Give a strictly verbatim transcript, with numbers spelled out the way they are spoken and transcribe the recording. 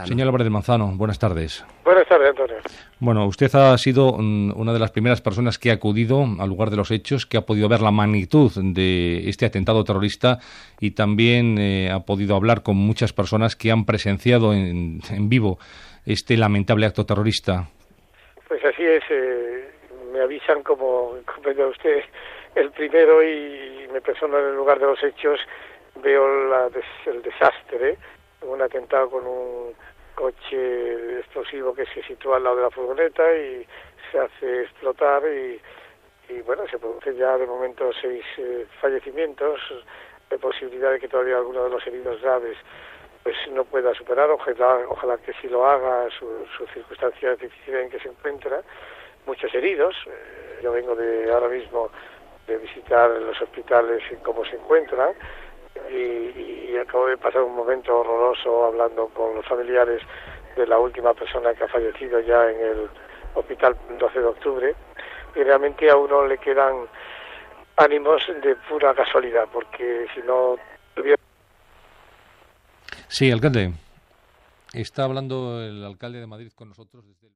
Señor Álvarez del Manzano, buenas tardes. Buenas tardes, Antonio. Bueno, usted ha sido um, una de las primeras personas que ha acudido al lugar de los hechos, que ha podido ver la magnitud de este atentado terrorista y también eh, ha podido hablar con muchas personas que han presenciado en, en vivo este lamentable acto terrorista. Pues así es, eh, me avisan como compañero usted el primero y me persono en el lugar de los hechos, veo la des, el desastre, un atentado con un coche explosivo que se sitúa al lado de la furgoneta y se hace explotar y, y bueno, se producen ya de momento seis eh, fallecimientos, de posibilidad de que todavía alguno de los heridos graves pues no pueda superar, ojalá, ojalá que sí lo haga, su, su circunstancia difícil en que se encuentra, muchos heridos, eh, yo vengo de ahora mismo de visitar los hospitales y cómo se encuentran, y, y acabo de pasar un momento horroroso hablando con los familiares de la última persona que ha fallecido ya en el hospital doce de octubre, y realmente a uno le quedan ánimos de pura casualidad, porque si no tuviera... Sí, alcalde. Está hablando el alcalde de Madrid con nosotros desde el...